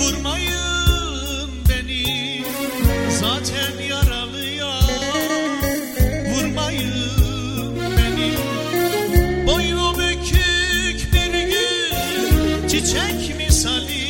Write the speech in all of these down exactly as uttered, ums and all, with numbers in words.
Vurmayın beni, zaten yaralıyım. Vurmayın beni. Boynu bükük bir gül, çiçek misali,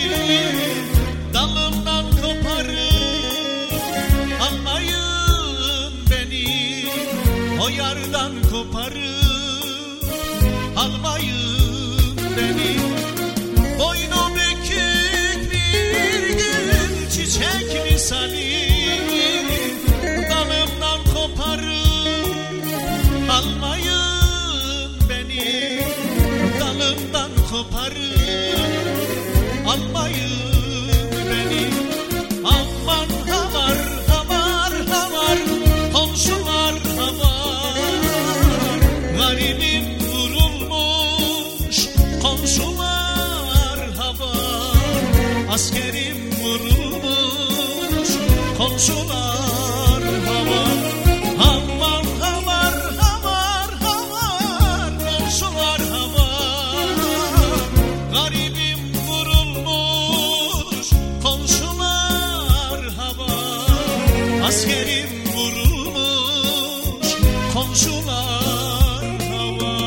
dalımdan koparıp almayın beni. O yardan koparıp almayın beni. Boynu bükük bir gül, çiçek misali, dalımdan koparıp almayın beni. Dalımdan koparıp almayın beni. Aman havar havar havar, komşular havar. Garibim vurulmuş, komşular havar. Askerim vurulmuş, komşular havar. Aman havar havar havar, komşular havar. Garibim vurulmuş, komşular havar. Askerim vurulmuş, komşular havar.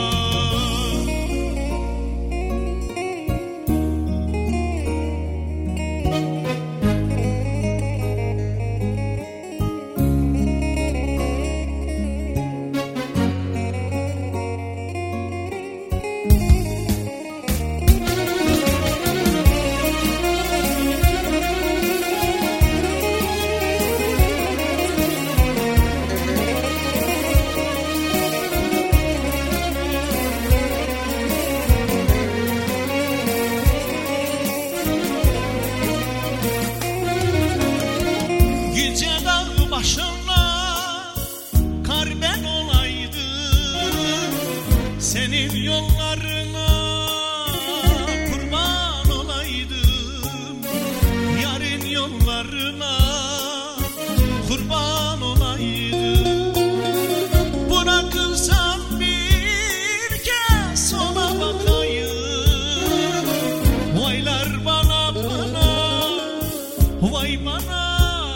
Yüce dağ başına kar ben olaydım, senin yollarına kurban olaydım. Yarın yollarına kurban olaydım. Bırakılsam bir kez ona bakayım. Vaylar bana bana, vay bana.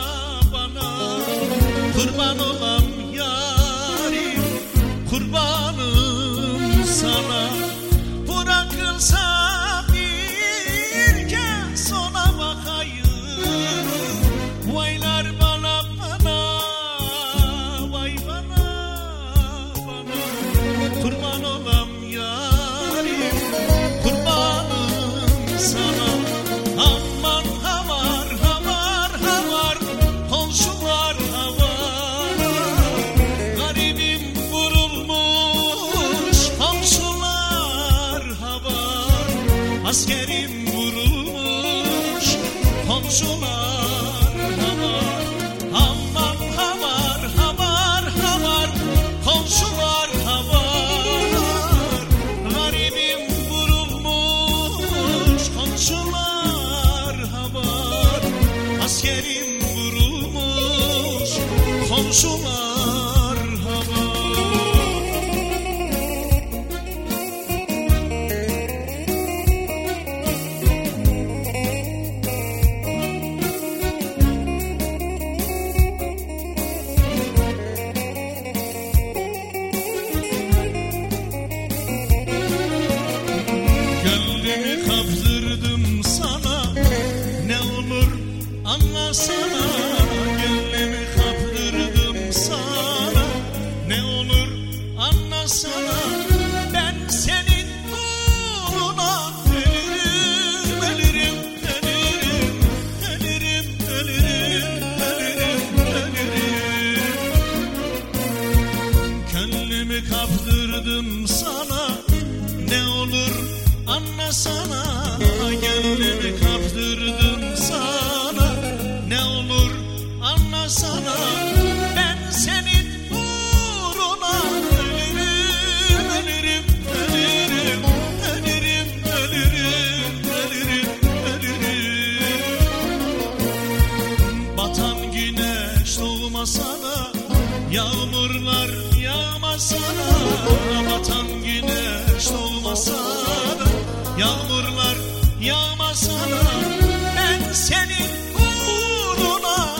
Kurban olam yarim, kurbanım sana. Bırakılsa bir kez ona bakayım. Vaylar bana bana, vay bana bana. Kurban olam yarim, kurbanım sana. Aman havar havar havar, komşular havar. Garibim vurulmuş, komşular havar. Askerim vurulmuş, komşular havar. Aman havar havar havar, komşular havar. Garibim vurulmuş, komşular havar. Askerim vurulmuş, komşular havar. Gönlümü kaptırdım sana, ne olur anlasana. Gönlümü kaptırdım sana, ne olur anlasana. Ben senin uğruna ölürüm, ölürüm, ölürüm, ölürüm, ölürüm, ölürüm, ölürüm. Gönlümü kaptırdım sana, ne olur anlasana. Gönlümü kaptırdım sana, ne olur anlasana. Ben senin uğruna ölürüm, ölürüm, ölürüm, ölürüm, ölürüm, ölürüm, ölürüm. Batan güneş doğmasa da, yağmurlar yağmasa da. Batan güneş doğmasa da, yağmurlar yağmasa da. senin uğruna